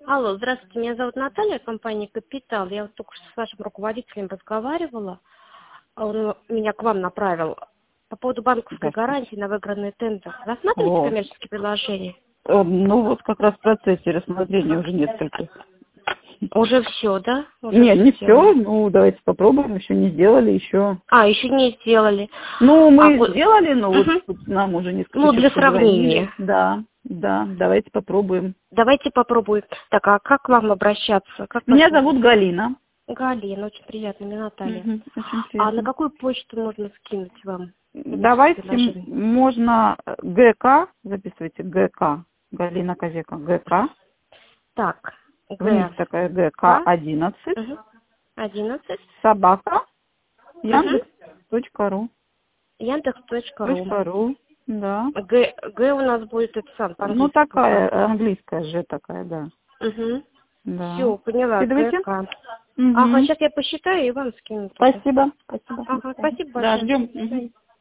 Алло, здравствуйте, меня зовут Наталья, компания «Капитал». Я вот только что с вашим руководителем разговаривала, он меня к вам направил по поводу банковской Здравствуйте. гарантии на выигранный тендер. Рассматриваете Вот. коммерческие предложения? Ну вот как раз в процессе рассмотрения уже нескольких. Уже все, да? Уже Нет, все не все. сделали. Ну давайте попробуем. Еще не сделали, еще. А, еще не сделали. Ну мы Вот, сделали, но вот мгм. нам уже несколько Ну, для человек позвонили. сравнения. Да, да. Давайте попробуем. Давайте попробуем. Так, а как к вам обращаться? Как вас Меня зовут зовут? Галина. Галина, очень приятно, меня Наталья. Очень А на приятно. какую почту можно скинуть вам коммерческие Давайте предложения? можно ГК, записывайте ГК, Галина Козека, ГК, Так, вниз ГК. такая ГК 11, Угу. 11. собака, Угу. Яндекс.ру. Яндекс.ру. .ру, да. Г у нас будет это сам Ну, по-английски такая, ГК. английская же такая, да. Угу. Да. Все, поняла, Скидывайте. ГК. Ага, Угу. сейчас я посчитаю и вам скину туда. Спасибо. Спасибо. До Ага, свидания. спасибо Да, большое. ждем. До свидания.